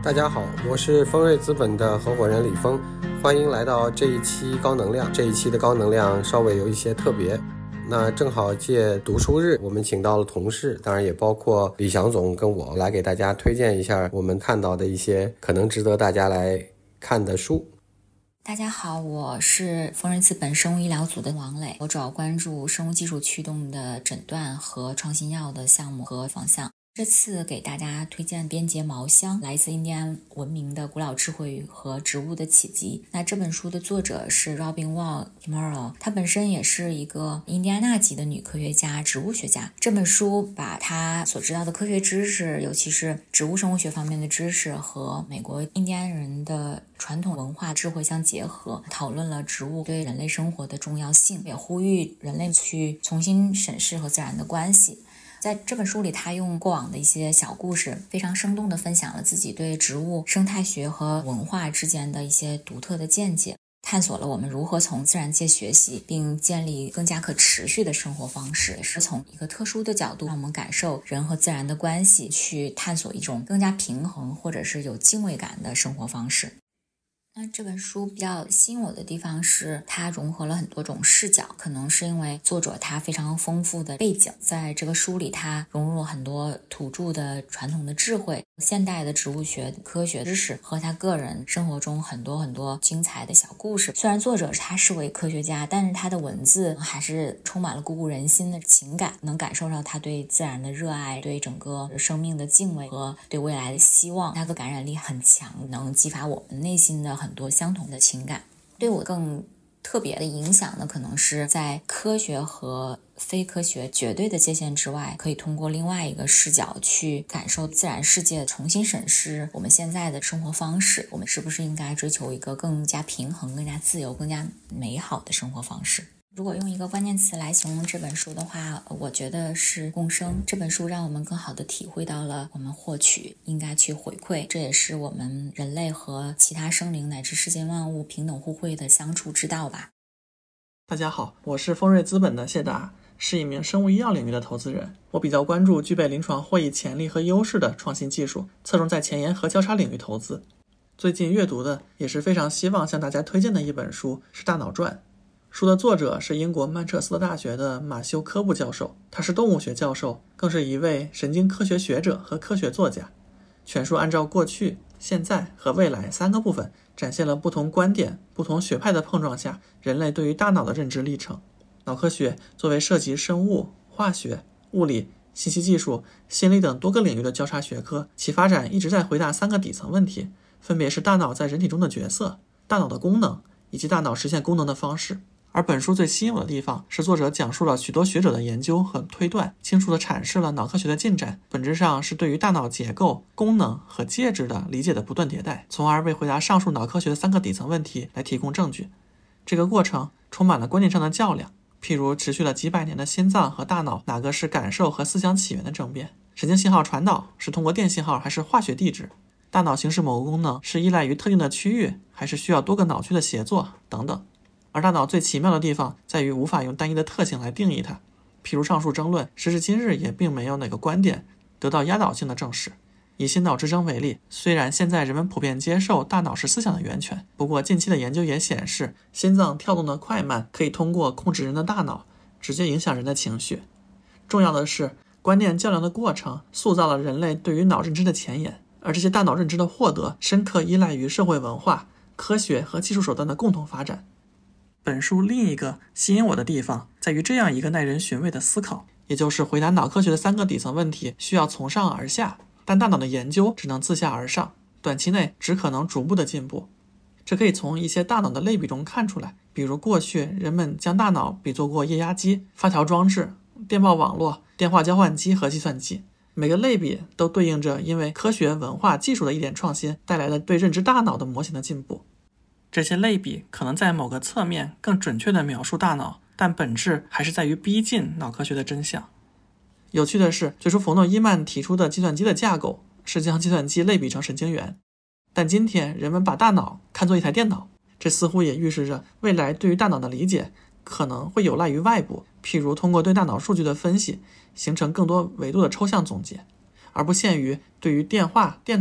大家好，我是丰瑞资本的合伙人李峰，欢迎来到这一期高能量。这一期的高能量稍微有一些特别，那正好借读书日，我们请到了同事，当然也包括李翔总跟我来给大家推荐一下我们看到的一些可能值得大家来看的书。 大家好，我是丰瑞资本生物医疗组的王磊，我主要关注生物技术驱动的诊断和创新药的项目和方向。这次给大家推荐边界茅香，来自印第安文明的古老智慧和植物的奇迹。那这本书的作者是 Robin Wall Kimmerer， 她本身也是一个印第安纳籍的女科学家、植物学家。这本书把她所知道的科学知识，尤其是植物生物学方面的知识和美国印第安人的传统文化智慧相结合，讨论了植物对人类生活的重要性，也呼吁人类去重新审视和自然的关系。在这本书里，他用过往的一些小故事，非常生动地分享了自己对植物生态学和文化之间的一些独特的见解，探索了我们如何从自然界学习，并建立更加可持续的生活方式，也是从一个特殊的角度让我们感受人和自然的关系，去探索一种更加平衡或者是有敬畏感的生活方式。那这本书比较吸引我的地方是它融合了很多种视角，可能是因为作者他非常丰富的背景，在这个书里他融入了很多土著的传统的智慧、现代的植物学科学知识和他个人生活中很多精彩的小故事。虽然作者他是位科学家，但是他的文字还是充满了鼓舞人心的情感，能感受到他对自然的热爱，对整个生命的敬畏和对未来的希望。他的感染力很强，能激发我们内心的很多相同的情感。对我更特别的影响呢，可能是在科学和非科学绝对的界限之外，可以通过另外一个视角去感受自然世界，重新审视我们现在的生活方式，我们是不是应该追求一个更加平衡、更加自由、更加美好的生活方式。如果用一个关键词来形容这本书的话，我觉得是共生。这本书让我们更好地体会到了我们获取应该去回馈，这也是我们人类和其他生灵乃至世间万物平等互惠的相处之道吧。 大家好，我是丰瑞资本的谢达，是一名生物医药领域的投资人。我比较关注具备临床获益潜力和优势的创新技术，侧重在前沿和交叉领域投资。最近阅读的也是非常希望向大家推荐的一本书是《大脑传》。书的作者是英国曼彻斯特大学的马修·科布教授，他是动物学教授，更是一位神经科学学者和科学作家。全书按照过去、现在和未来三个部分，展现了不同观点、不同学派的碰撞下，人类对于大脑的认知历程。脑科学作为涉及生物、化学、物理、信息技术、心理等多个领域的交叉学科，其发展一直在回答三个底层问题，分别是大脑在人体中的角色、大脑的功能以及大脑实现功能的方式。而本书最吸引我的地方是作者讲述了许多学者的研究和推断，清楚地阐释了脑科学的进展，本质上是对于大脑结构、功能和介质的理解的不断迭代，从而为回答上述脑科学的三个底层问题来提供证据。这个过程充满了观念上的较量，譬如持续了几百年的心脏和大脑哪个是感受和思想起源的争辩，神经信号传导是通过电信号还是化学地质，大脑行使某个功能是依赖于特定的区域还是需要多个脑区的协作等等。而大脑最奇妙的地方在于无法用单一的特性来定义它，譬如上述争论，时至今日也并没有哪个观点得到压倒性的证实。以心脑之争为例，虽然现在人们普遍接受大脑是思想的源泉，不过近期的研究也显示，心脏跳动的快慢可以通过控制人的大脑，直接影响人的情绪。重要的是，观念较量的过程塑造了人类对于脑认知的前沿，而这些大脑认知的获得深刻依赖于社会文化、科学和技术手段的共同发展。本书另一个吸引我的地方在于这样一个耐人寻味的思考，也就是回答脑科学的三个底层问题需要从上而下，但大脑的研究只能自下而上，短期内只可能逐步的进步。这可以从一些大脑的类比中看出来，比如过去人们将大脑比作过液压机、发条装置、电报网络、电话交换机和计算机，每个类比都对应着因为科学、文化、技术的一点创新带来的对认知大脑的模型的进步。这些类比可能在某个侧面更准确地描述大脑，但本质还是在于逼近脑科学的真相。有趣的是，最初冯诺依曼提出的计算机的架构是将计算机类比成神经元，但今天人们把大脑看作一台电脑，这似乎也预示着未来对于大脑的理解可能会有赖于外部，譬如通过对大脑数据的分析，形成更多维度的抽象总结，而不限于对于电话、电脑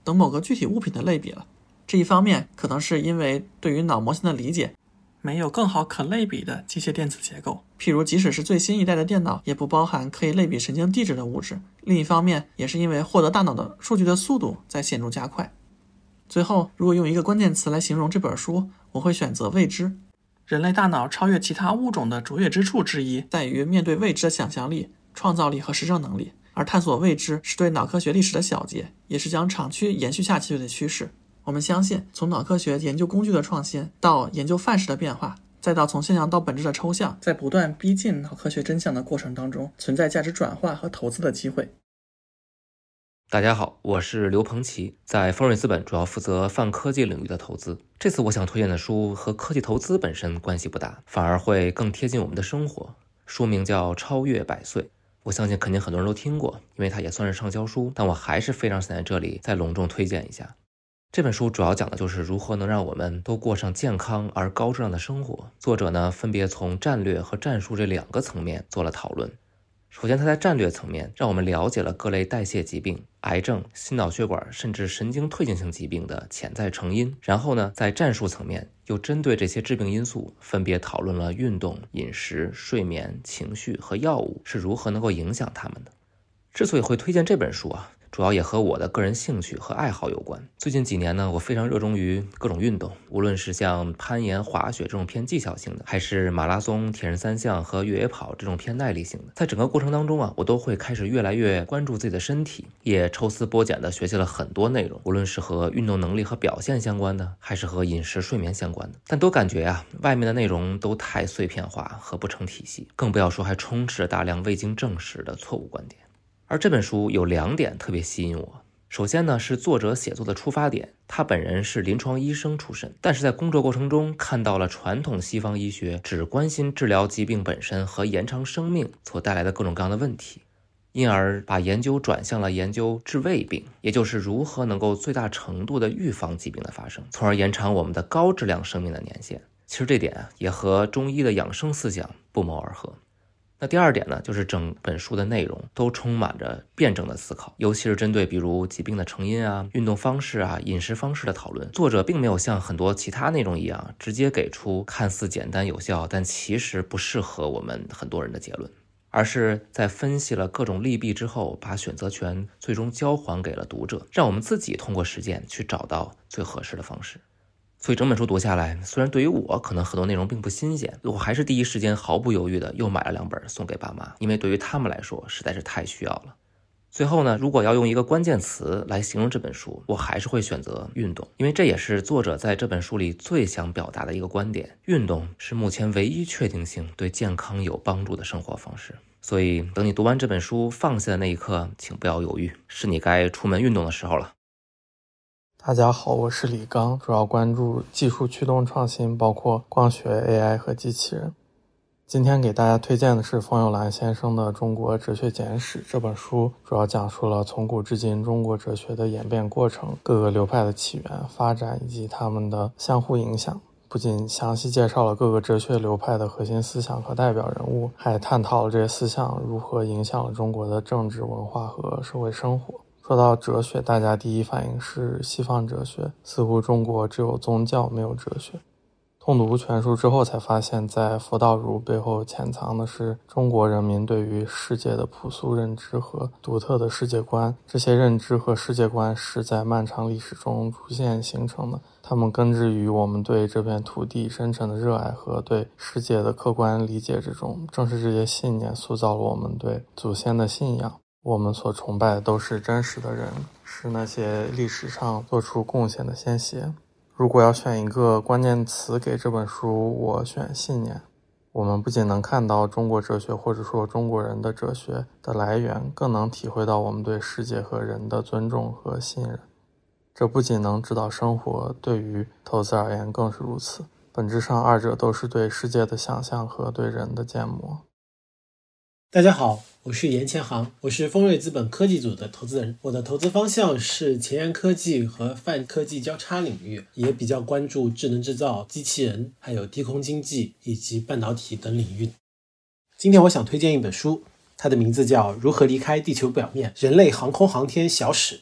等某个具体物品的类比了。这一方面可能是因为对于脑模型的理解没有更好可类比的机械电子结构，譬如即使是最新一代的电脑也不包含可以类比神经递质的物质。另一方面也是因为获得大脑的数据的速度在显著加快。最后，如果用一个关键词来形容这本书，我会选择未知。人类大脑超越其他物种的卓越之处之一在于面对未知的想象力、创造力和实证能力，而探索未知是对脑科学历史的小结，也是将长期延续下去的趋势。我们相信，从脑科学研究工具的创新到研究范式的变化，再到从现象到本质的抽象，在不断逼近脑科学真相的过程当中，存在价值转化和投资的机会。 大家好，我是刘鹏奇，在丰瑞资本主要负责泛科技领域的投资。这次我想推荐的书和科技投资本身关系不大，反而会更贴近我们的生活。书名叫《超越100岁》，我相信肯定很多人都听过，因为它也算是畅销书，但我还是非常想在这里再隆重推荐一下。这本书主要讲的就是如何能让我们都过上健康而高质量的生活。作者呢，分别从战略和战术这2个层面做了讨论。首先，他在战略层面让我们了解了各类代谢疾病、癌症、心脑血管甚至神经退行性疾病的潜在成因。然后呢，在战术层面又针对这些致病因素分别讨论了运动、饮食、睡眠、情绪和药物是如何能够影响他们的。之所以会推荐这本书主要也和我的个人兴趣和爱好有关。最近几年呢，我非常热衷于各种运动，无论是像攀岩、滑雪这种偏技巧性的，还是马拉松、铁人三项和越野跑这种偏耐力性的。在整个过程当中我都会开始越来越关注自己的身体，也抽丝剥茧的学习了很多内容，无论是和运动能力和表现相关的，还是和饮食睡眠相关的。但都感觉外面的内容都太碎片化和不成体系，更不要说还充斥着大量未经证实的错误观点。而这本书有2点特别吸引我。首先呢，是作者写作的出发点，他本人是临床医生出身，但是在工作过程中看到了传统西方医学只关心治疗疾病本身和延长生命所带来的各种各样的问题，因而把研究转向了研究治未病，也就是如何能够最大程度的预防疾病的发生，从而延长我们的高质量生命的年限。其实这点也和中医的养生思想不谋而合。那第2点呢，就是整本书的内容都充满着辩证的思考，尤其是针对比如疾病的成因运动方式饮食方式的讨论。作者并没有像很多其他内容一样直接给出看似简单有效但其实不适合我们很多人的结论，而是在分析了各种利弊之后，把选择权最终交还给了读者，让我们自己通过实践去找到最合适的方式。所以整本书读下来，虽然对于我可能很多内容并不新鲜，我还是第一时间毫不犹豫的又买了2本送给爸妈，因为对于他们来说实在是太需要了。最后呢，如果要用一个关键词来形容这本书，我还是会选择运动，因为这也是作者在这本书里最想表达的一个观点。运动是目前唯一确定性对健康有帮助的生活方式。所以等你读完这本书放下的那一刻，请不要犹豫，是你该出门运动的时候了。 大家好，我是李刚，主要关注技术驱动创新，包括光学、AI 和机器人。今天给大家推荐的是冯友兰先生的《中国哲学简史》。这本书主要讲述了从古至今中国哲学的演变过程、各个流派的起源、发展以及他们的相互影响。不仅详细介绍了各个哲学流派的核心思想和代表人物，还探讨了这些思想如何影响了中国的政治、文化和社会生活。说到哲学，大家第一反应是西方哲学，似乎中国只有宗教没有哲学。通读全书之后才发现，在佛道儒背后潜藏的是中国人民对于世界的朴素认知和独特的世界观。这些认知和世界观是在漫长历史中逐渐形成的，它们根植于我们对这片土地深沉的热爱和对世界的客观理解之中。正是这些信念塑造了我们对祖先的信仰。我们所崇拜的都是真实的人，是那些历史上做出贡献的先贤。如果要选一个关键词给这本书，我选信念。我们不仅能看到中国哲学或者说中国人的哲学的来源，更能体会到我们对世界和人的尊重和信任。这不仅能指导生活，对于投资而言更是如此。本质上二者都是对世界的想象和对人的建模。 大家好，我是严前航，我是丰瑞资本科技组的投资人。我的投资方向是前沿科技和泛科技交叉领域，也比较关注智能制造、机器人，还有低空经济以及半导体等领域。今天我想推荐一本书，它的名字叫《如何离开地球表面：人类航空航天小史》。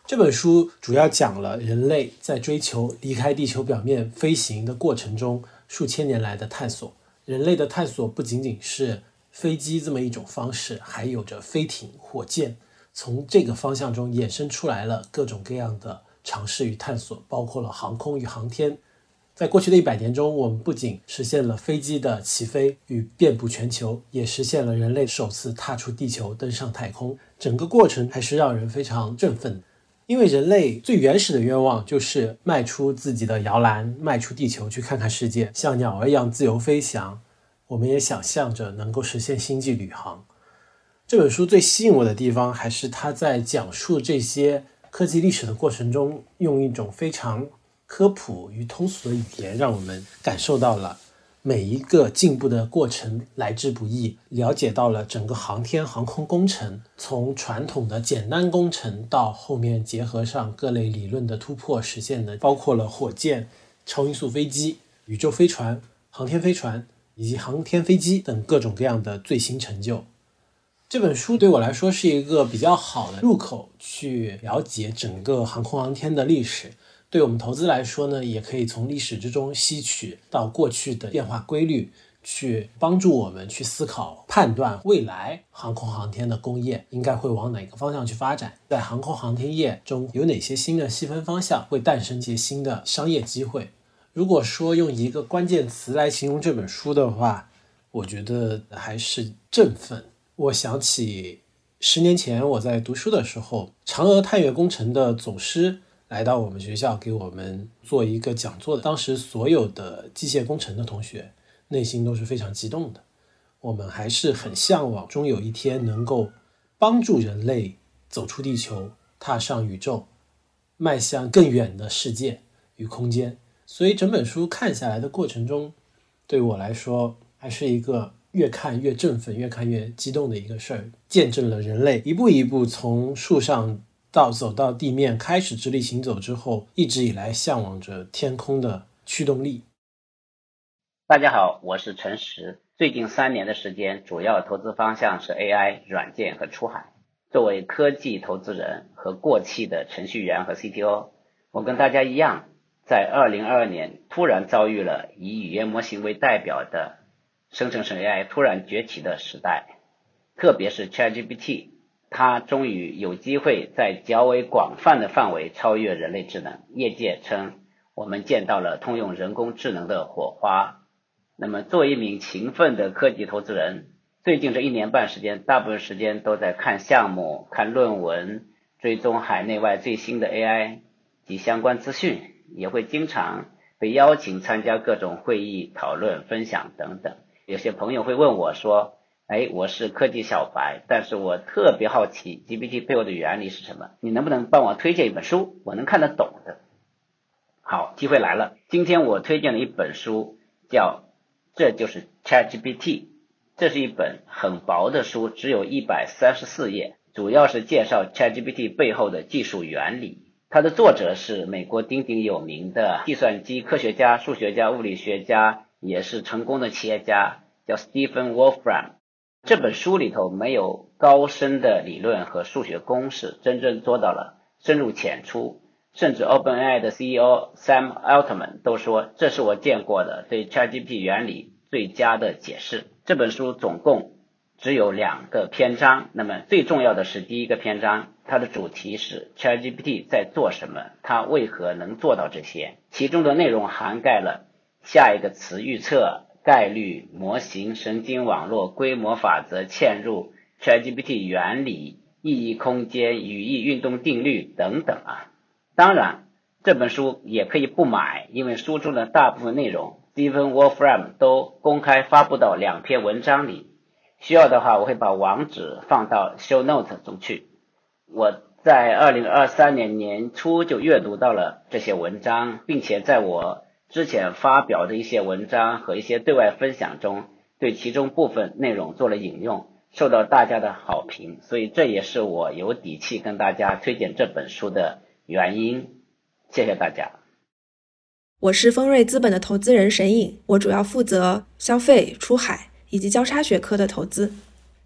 这本书主要讲了人类在追求离开地球表面飞行的过程中数千年来的探索。人类的探索不仅仅是飞机这么一种方式，还有着飞艇、火箭，从这个方向中衍生出来了各种各样的尝试与探索，包括了航空与航天。在过去的100年中，我们不仅实现了飞机的起飞与遍布全球，也实现了人类首次踏出地球登上太空。整个过程还是让人非常振奋，因为人类最原始的愿望就是迈出自己的摇篮，迈出地球去看看世界，像鸟儿一样自由飞翔。我们也想象着能够实现星际旅航。这本书最吸引我的地方，还是它在讲述这些科技历史的过程中，用一种非常科普与通俗的语言，让我们感受到了每一个进步的过程来之不易，了解到了整个航天航空工程从传统的简单工程到后面结合上各类理论的突破实现的，包括了火箭、超音速飞机、宇宙飞船、航天飞船以及航天飞机等各种各样的最新成就。这本书对我来说是一个比较好的入口，去了解整个航空航天的历史。对我们投资来说呢，也可以从历史之中吸取到过去的变化规律，去帮助我们去思考判断未来航空航天的工业应该会往哪个方向去发展，在航空航天业中有哪些新的细分方向，会诞生一些新的商业机会。如果说用一个关键词来形容这本书的话，我觉得还是振奋。我想起10年前我在读书的时候，嫦娥探月工程的总师来到我们学校给我们做一个讲座的，当时所有的机械工程的同学内心都是非常激动的。我们还是很向往终有一天能够帮助人类走出地球，踏上宇宙，迈向更远的世界与空间。所以整本书看下来的过程中，对我来说还是一个越看越振奋，越看越激动的一个事儿，见证了人类一步一步从树上到走到地面，开始直立行走之后，一直以来向往着天空的驱动力。 大家好，我是陈实。最近3年的时间，主要投资方向是 AI、软件和出海。作为科技投资人和过气的程序员和 CTO， 我跟大家一样，在2022年突然遭遇了以语言模型为代表的生成式 AI 突然崛起的时代，特别是 ChatGPT， 它终于有机会在较为广泛的范围超越人类智能。业界称我们见到了通用人工智能的火花。那么作为一名勤奋的科技投资人，最近这1年半时间，大部分时间都在看项目、看论文，追踪海内外最新的 AI 及相关资讯，也会经常被邀请参加各种会议、讨论、分享等等。有些朋友会问我说，我是科技小白，但是我特别好奇 GPT 背后的原理是什么，你能不能帮我推荐一本书，我能看得懂的。好，机会来了，今天我推荐了一本书，叫这就是 ChatGPT。 这是一本很薄的书，只有134页，主要是介绍 ChatGPT 背后的技术原理。它的作者是美国鼎鼎有名的计算机科学家、数学家、物理学家，也是成功的企业家，叫 Stephen Wolfram。 这本书里头没有高深的理论和数学公式，真正做到了深入浅出，甚至 OpenAI 的 CEO Sam Altman 都说，这是我见过的对 ChatGPT 原理最佳的解释。这本书总共只有2个篇章，那么最重要的是第1个篇章，它的主题是 ChatGPT 在做什么，它为何能做到这些。其中的内容涵盖了下一个词预测、概率、模型、神经网络、规模法则、嵌入、ChatGPT 原理、意义空间、语义运动定律等等啊。当然这本书也可以不买，因为书中的大部分内容 Stephen Wolfram 都公开发布到2篇文章里，需要的话我会把网址放到 show note 中去。我在2023年年初就阅读到了这些文章，并且在我之前发表的一些文章和一些对外分享中，对其中部分内容做了引用，受到大家的好评，所以这也是我有底气跟大家推荐这本书的原因。谢谢大家。 我是丰瑞资本的投资人沈颖，我主要负责消费、出海以及交叉学科的投资。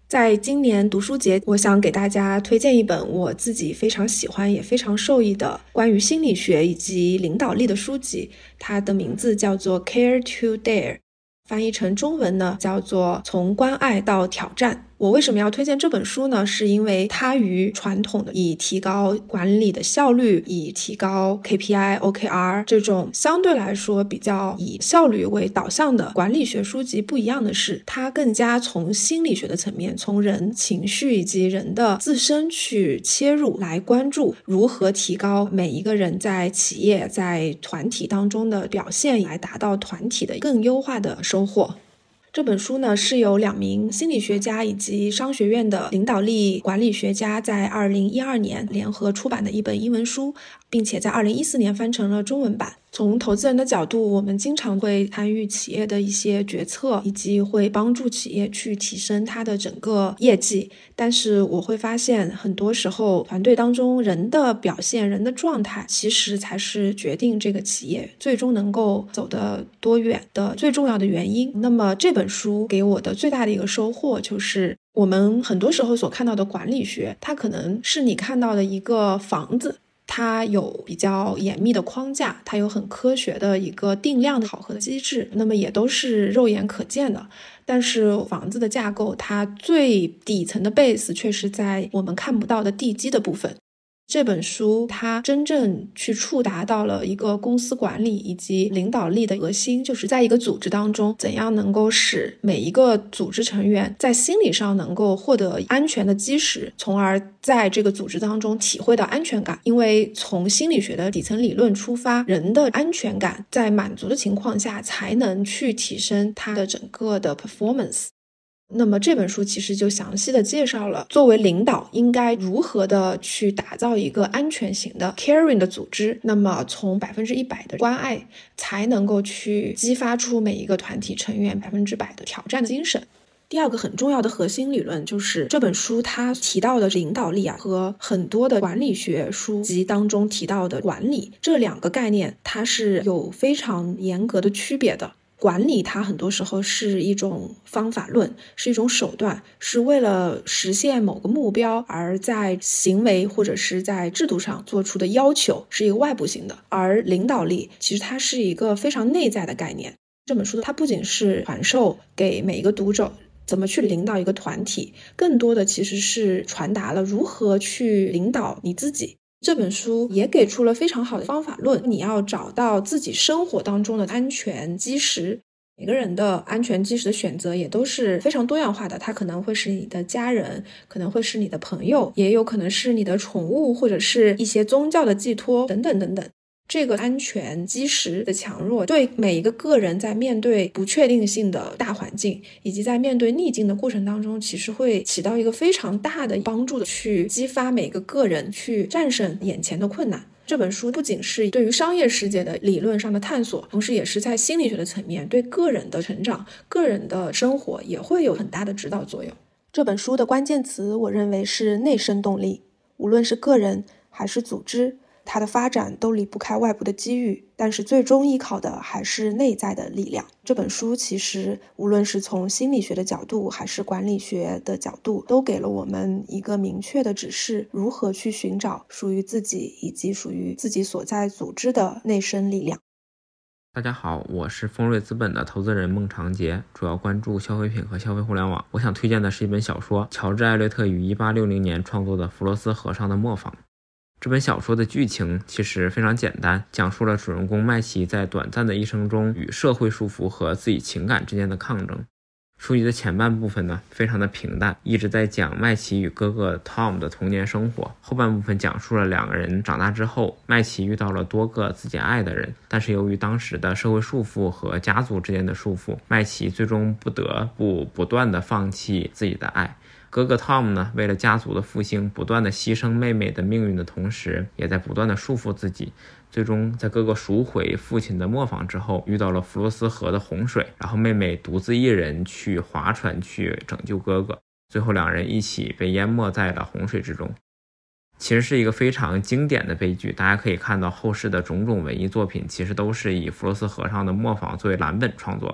在今年读书节，我想给大家推荐一本我自己非常喜欢也非常受益的关于心理学以及领导力的书籍，它的名字叫做 Care to Dare， 翻译成中文呢叫做从关爱到挑战。我为什么要推荐这本书呢？是因为它与传统的以提高管理的效率，以提高 KPI、OKR 这种相对来说比较以效率为导向的管理学书籍不一样的是，它更加从心理学的层面，从人情绪以及人的自身去切入，来关注如何提高每一个人在企业在团体当中的表现，来达到团体的更优化的收获。这本书呢是由2名心理学家以及商学院的领导力管理学家在2012年联合出版的一本英文书，并且在2014年翻成了中文版。从投资人的角度，我们经常会参与企业的一些决策，以及会帮助企业去提升它的整个业绩。但是我会发现，很多时候团队当中人的表现、人的状态，其实才是决定这个企业最终能够走得多远的最重要的原因。那么这本书给我的最大的一个收获就是，我们很多时候所看到的管理学，它可能是你看到的一个房子，它有比较严密的框架，它有很科学的一个定量的考核的机制，那么也都是肉眼可见的。但是房子的架构，它最底层的 base 却是在我们看不到的地基的部分。这本书它真正去触达到了一个公司管理以及领导力的核心，就是在一个组织当中，怎样能够使每一个组织成员在心理上能够获得安全的基石，从而在这个组织当中体会到安全感。因为从心理学的底层理论出发，人的安全感在满足的情况下才能去提升他的整个的 performance。那么这本书其实就详细的介绍了作为领导应该如何的去打造一个安全型的 caring 的组织，那么从100%的关爱才能够去激发出每一个团体成员100%的挑战的精神。第二个很重要的核心理论就是这本书它提到的领导力和很多的管理学书籍当中提到的管理，这2个概念它是有非常严格的区别的。管理它很多时候是一种方法论，是一种手段，是为了实现某个目标而在行为或者是在制度上做出的要求，是一个外部性的。而领导力其实它是一个非常内在的概念。这本书它不仅是传授给每一个读者怎么去领导一个团体，更多的其实是传达了如何去领导你自己。这本书也给出了非常好的方法论，你要找到自己生活当中的安全基石。每个人的安全基石的选择也都是非常多样化的，它可能会是你的家人，可能会是你的朋友，也有可能是你的宠物，或者是一些宗教的寄托等等等等。这个安全基石的强弱，对每一个个人在面对不确定性的大环境，以及在面对逆境的过程当中，其实会起到一个非常大的帮助的，去激发每个个人去战胜眼前的困难。这本书不仅是对于商业世界的理论上的探索，同时也是在心理学的层面对个人的成长、个人的生活也会有很大的指导作用。这本书的关键词我认为是内生动力，无论是个人还是组织，它的发展都离不开外部的机遇，但是最终依靠的还是内在的力量。这本书其实无论是从心理学的角度还是管理学的角度，都给了我们一个明确的指示，如何去寻找属于自己以及属于自己所在组织的内生力量。 大家好，我是丰瑞资本的投资人孟长杰，主要关注消费品和消费互联网。我想推荐的是一本小说，乔治·艾略特于1860年创作的《弗罗斯河上的磨坊》。这本小说的剧情其实非常简单，讲述了主人公麦琪在短暂的一生中与社会束缚和自己情感之间的抗争。书籍的前半部分呢，非常的平淡，一直在讲麦琪与哥哥 Tom 的童年生活。后半部分讲述了2个人长大之后，麦琪遇到了多个自己爱的人，但是由于当时的社会束缚和家族之间的束缚，麦琪最终不得不断的放弃自己的爱。哥哥 Tom 呢，为了家族的复兴，不断的牺牲妹妹的命运的同时，也在不断的束缚自己。最终在哥哥赎回父亲的磨坊之后，遇到了弗罗斯河的洪水，然后妹妹独自一人去划船去拯救哥哥，最后2人一起被淹没在了洪水之中。其实是一个非常经典的悲剧，大家可以看到后世的种种文艺作品其实都是以弗罗斯河上的磨坊作为蓝本创作的。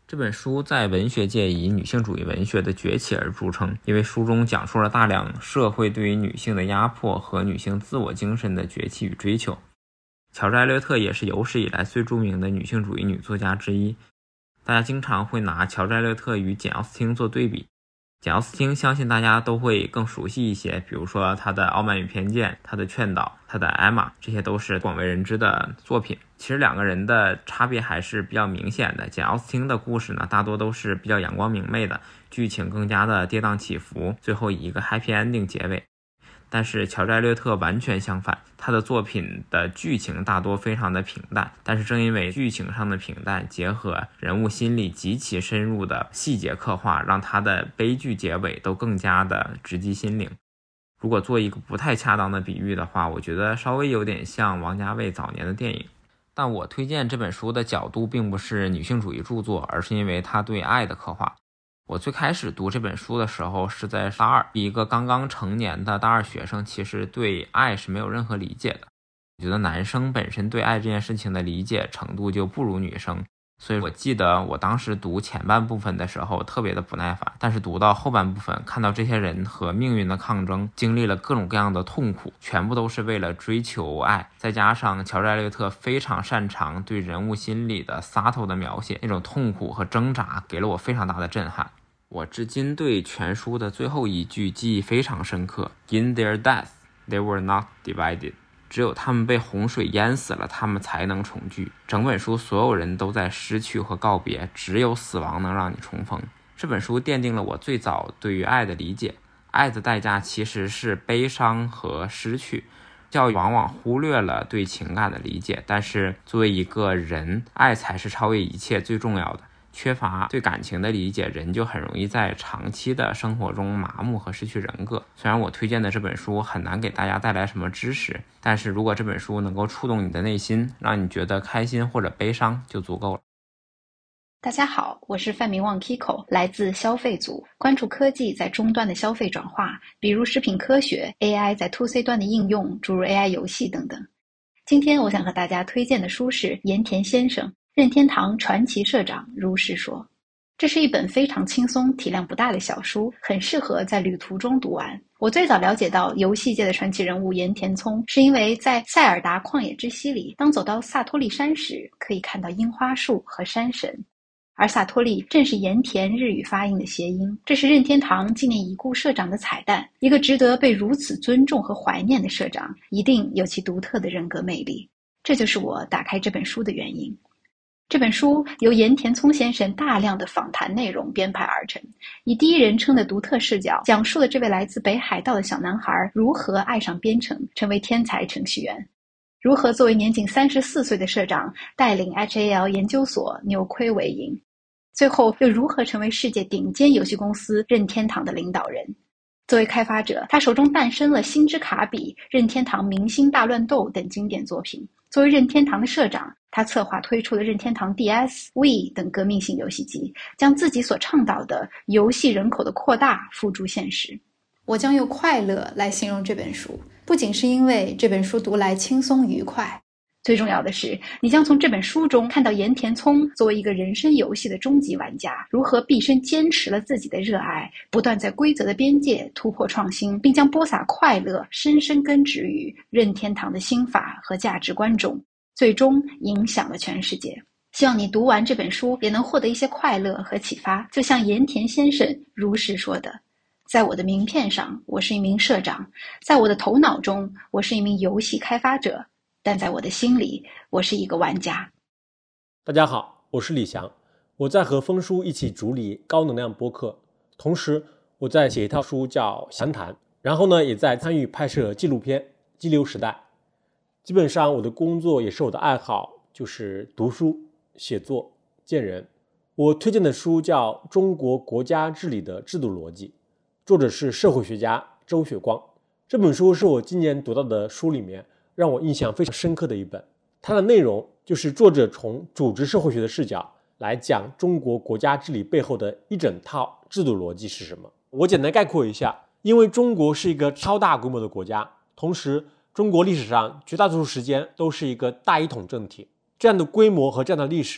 这本书在文学界以女性主义文学的崛起而著称，因为书中讲述了大量社会对于女性的压迫和女性自我精神的崛起与追求。乔治·艾略特也是有史以来最著名的女性主义女作家之一，大家经常会拿乔治·艾略特与简·奥斯汀做对比。简·奥斯汀相信大家都会更熟悉一些，比如说他的《傲慢与偏见》、他的《劝导》、他的《艾玛》，这些都是广为人知的作品。其实两个人的差别还是比较明显的。简·奥斯汀的故事呢，大多都是比较阳光明媚的，剧情更加的跌宕起伏，最后以一个 happy ending 结尾。但是乔治·艾略特完全相反，他的作品的剧情大多非常的平淡，但是正因为剧情上的平淡，结合人物心理极其深入的细节刻画，让他的悲剧结尾都更加的直击心灵。如果做一个不太恰当的比喻的话，我觉得稍微有点像王家卫早年的电影。但我推荐这本书的角度并不是女性主义著作，而是因为它对爱的刻画。我最开始读这本书的时候是在大二，一个刚刚成年的大二学生其实对爱是没有任何理解的。我觉得男生本身对爱这件事情的理解程度就不如女生，所以我记得我当时读前半部分的时候特别的不耐烦，但是读到后半部分，看到这些人和命运的抗争，经历了各种各样的痛苦，全部都是为了追求爱，再加上乔治·艾略特非常擅长对人物心理的subtle的描写，那种痛苦和挣扎给了我非常大的震撼。我至今对全书的最后一句记忆非常深刻， In their death, they were not divided。 只有他们被洪水淹死了，他们才能重聚。整本书所有人都在失去和告别，只有死亡能让你重逢。这本书奠定了我最早对于爱的理解，爱的代价其实是悲伤和失去。教育往往忽略了对情感的理解，但是作为一个人，爱才是超越一切最重要的。缺乏对感情的理解，人就很容易在长期的生活中麻木和失去人格。虽然我推荐的这本书很难给大家带来什么知识，但是如果这本书能够触动你的内心，让你觉得开心或者悲伤就足够了。 大家好，我是范明旺 Kiko， 来自消费组，关注科技在终端的消费转化，比如食品科学、AI 在 2C 端的应用，诸如 AI 游戏等等。今天我想和大家推荐的书是盐田先生任天堂传奇社长如是说。这是一本非常轻松、体量不大的小书，很适合在旅途中读完。我最早了解到游戏界的传奇人物盐田聪，是因为在《塞尔达旷野之息》里，当走到萨托利山时，可以看到樱花树和山神，而萨托利正是盐田日语发音的谐音。这是任天堂纪念已故社长的彩蛋，一个值得被如此尊重和怀念的社长，一定有其独特的人格魅力。这就是我打开这本书的原因。这本书由盐田聪先生大量的访谈内容编排而成，以第一人称的独特视角，讲述了这位来自北海道的小男孩如何爱上编程，成为天才程序员，如何作为年仅34岁的社长带领 HAL 研究所扭亏为盈，最后又如何成为世界顶尖游戏公司任天堂的领导人。作为开发者，他手中诞生了星之卡比、任天堂明星大乱斗等经典作品。作为任天堂的社长，他策划推出了任天堂 DS、Wii 等革命性游戏机，将自己所倡导的游戏人口的扩大付诸现实。我将用快乐来形容这本书，不仅是因为这本书读来轻松愉快，最重要的是，你将从这本书中看到盐田聪作为一个人生游戏的终极玩家，如何毕生坚持了自己的热爱，不断在规则的边界突破创新，并将播撒快乐深深根植于任天堂的心法和价值观中，最终影响了全世界。希望你读完这本书也能获得一些快乐和启发，就像盐田先生如是说的，在我的名片上，我是一名社长，在我的头脑中，我是一名游戏开发者，但在我的心里，我是一个玩家。 大家好，我是李翔，我在和风叔一起主理高能量播客，同时我在写一套书叫详谈，然后呢也在参与拍摄纪录片《激流时代》。基本上我的工作也是我的爱好，就是读书、写作、见人。我推荐的书叫《中国国家治理的制度逻辑》，作者是社会学家周雪光。这本书是我今年读到的书里面让我印象非常深刻的一本。它的内容就是作者从组织社会学的视角来讲中国国家治理背后的一整套制度逻辑是什么。我简单概括一下，因为中国是一个超大规模的国家，同时中国历史上绝大多数时间都是一个大一统政体，这样的规模和这样的历史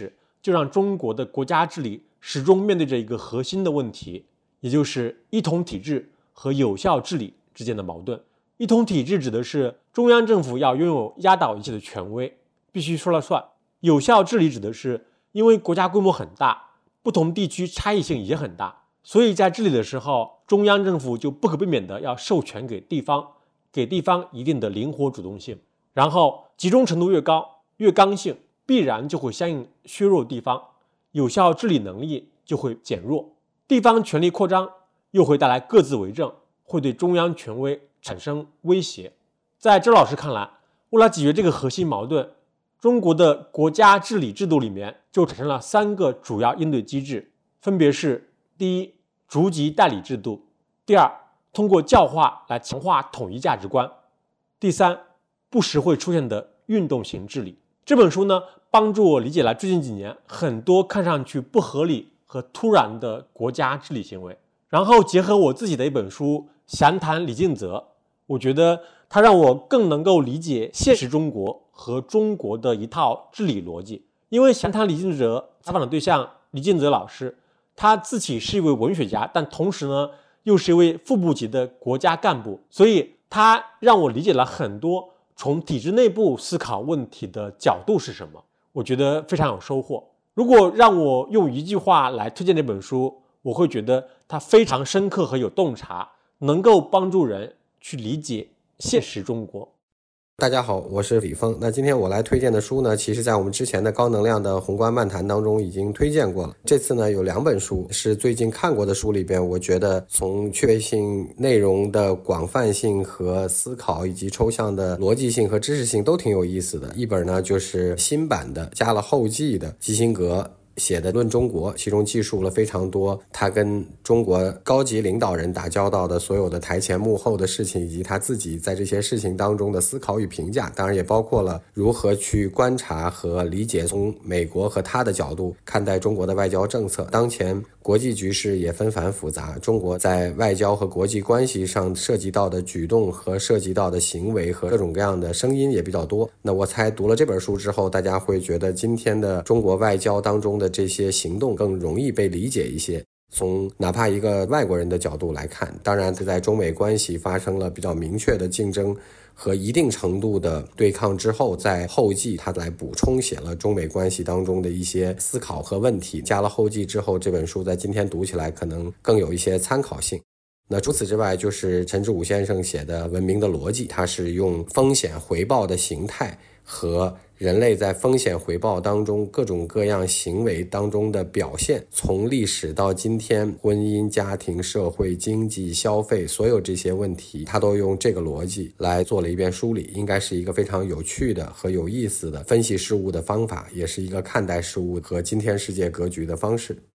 就让中国的国家治理始终面对着一个核心的问题，也就是一统体制和有效治理之间的矛盾。一统体制指的是中央政府要拥有压倒一切的权威，必须说了算。有效治理指的是因为国家规模很大，不同地区差异性也很大，所以在治理的时候，中央政府就不可避免的要授权给地方，给地方一定的灵活主动性，然后集中程度越高，越刚性，必然就会相应削弱地方，有效治理能力就会减弱，地方权力扩张又会带来各自为政，会对中央权威产生威胁。在周老师看来，为了解决这个核心矛盾，中国的国家治理制度里面就产生了3个主要应对机制，分别是：第一，逐级代理制度；第二，通过教化来强化统一价值观；第三，不时会出现的运动型治理。这本书呢，帮助我理解了最近几年很多看上去不合理和突然的国家治理行为，然后结合我自己的一本书《详谈李敬则》，我觉得它让我更能够理解现实中国和中国的一套治理逻辑。因为《详谈李敬则》采访的对象李敬则老师，他自己是一位文学家，但同时呢又是一位副部级的国家干部，所以他让我理解了很多从体制内部思考问题的角度是什么，我觉得非常有收获。如果让我用一句话来推荐这本书，我会觉得它非常深刻和有洞察，能够帮助人去理解现实中国。 大家好，我是李峰。那今天我来推荐的书呢，其实在我们之前的高能量的宏观漫谈当中已经推荐过了。这次呢有2本书是最近看过的书里边，我觉得从趣味性、内容的广泛性和思考以及抽象的逻辑性和知识性都挺有意思的。一本呢就是新版的加了后记的基辛格写的《论中国》，其中记述了非常多他跟中国高级领导人打交道的所有的台前幕后的事情，以及他自己在这些事情当中的思考与评价，当然也包括了如何去观察和理解从美国和他的角度看待中国的外交政策。当前国际局势也纷繁复杂，中国在外交和国际关系上涉及到的举动和涉及到的行为和各种各样的声音也比较多。那我猜读了这本书之后，大家会觉得今天的中国外交当中的这些行动更容易被理解一些，从哪怕一个外国人的角度来看。当然在中美关系发生了比较明确的竞争和一定程度的对抗之后，在后记他来补充写了中美关系当中的一些思考和问题，加了后记之后，这本书在今天读起来可能更有一些参考性。那除此之外，就是陈志武先生写的《文明的逻辑》，他是用风险回报的形态和人类在风险回报当中各种各样行为当中的表现，从历史到今天，婚姻、家庭、社会、经济、消费，所有这些问题他都用这个逻辑来做了一遍梳理，应该是一个非常有趣的和有意思的分析事物的方法，也是一个看待事物和今天世界格局的方式。